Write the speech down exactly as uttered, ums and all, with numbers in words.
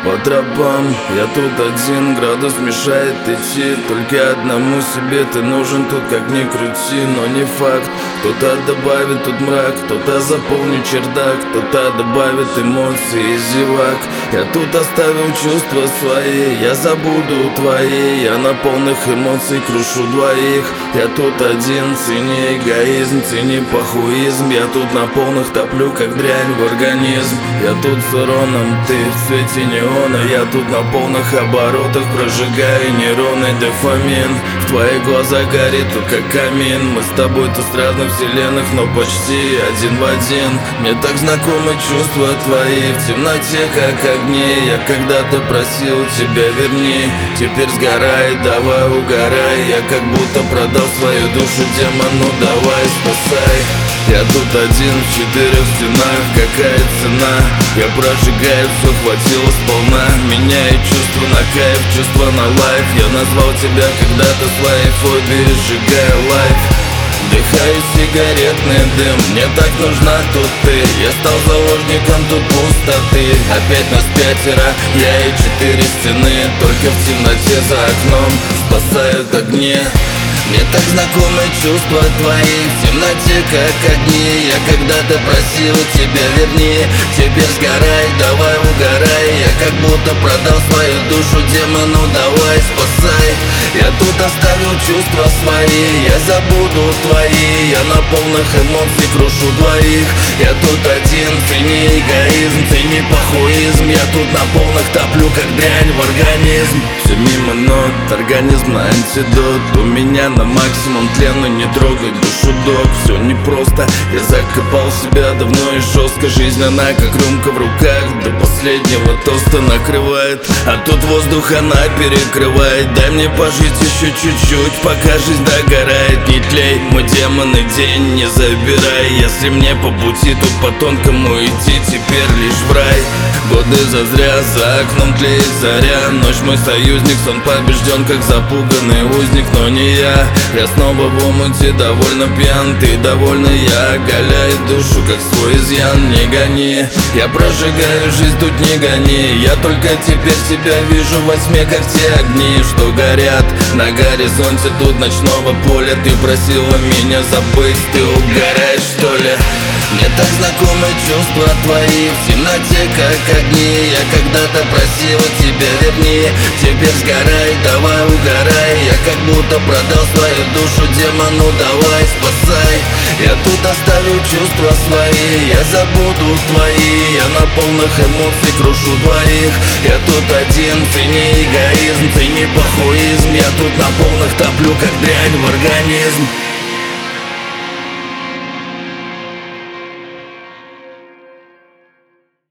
по тропам. Я тут один, градус мешает идти. Только одному себе ты нужен тут, как ни крути. Но не факт, кто-то добавит тут мрак, кто-то заполнит чердак, кто-то добавит эмоции и зевак. Я тут оставил чувства свои, я забуду твои. Я на полных эмоций крушу двоих. Я тут один, цени эгоизм, цени похуизм. Я тут на полных топлю, как дрянь в организм. Я тут с уроном, ты в свете неона. Я тут на полных оборотах прожигаю нейроны. Дофамин в твоих глазах горит тут как камин. Мы с тобой тут с разных вселенных, но почти один в один. Мне так знакомы чувства твои в темноте, как огни. Я когда-то просил тебя, верни, теперь сгорай, давай угорай. Я как будто продал свою душу демону, давай спасай. Я тут один в четырех стенах, какая цена? Я прожигаю, все хватило сполна. Меняю чувства на кайф, чувства на лайф. Я назвал тебя когда-то своей фобией, сжигая лайф. Вдыхаю сигаретный дым, мне так нужна тут ты. Я стал заложником тут пустоты. Опять нас пятеро, я и четыре стены. Только в темноте за окном спасают огни. Мне так знакомы чувства твои в темноте, как огни. Я когда-то просил тебя, верни, теперь сгорай, давай угорай. Я как будто продал свою душу демону, давай спасай. Я тут оставил чувства свои, я забуду твои. Я на полных эмоций крушу двоих. Я тут один, цени эгоизм, цени похуизм. Я тут на полных топлю, как дрянь в организм. Все мимо нот, организм на антидот. У меня на максимум тлен, но не трогай душу, док. Все непросто, я закопал себя давно и жестко. Жизнь она как рюмка в руках, до последнего тоста накрывает. А тут воздух она перекрывает. Дай мне пожить еще чуть-чуть, пока жизнь догорает. Не тлей, мой демон, и день не забирай. Если мне по пути тут по тонкому идти, теперь лишь в рай. Годы зазря, за окном тлеет заря. Ночь мой союзник, сон побежден, как запуганный узник. Но не я, я снова в омуте, довольно пьян. Ты довольна, я оголяю душу, как свой изъян. Не гони, я прожигаю жизнь, тут не гони. Я только теперь себя вижу во тьме, как те огни, что горят на горизонте тут ночного поля. Ты просила меня забыть, ты угораешь, что ли? Мне так знакомы чувства твои в темноте, как огни. Я когда-то просил тебя, верни, теперь сгорай, давай угорай. Я как будто продал свою душу демону, давай спасай. Я тут оставил чувства свои, я забуду твои. Я на полных эмоций крушу двоих. Я тут один, цени эгоизм, цени похуизм. Я тут на полных топлю, как дрянь в организм.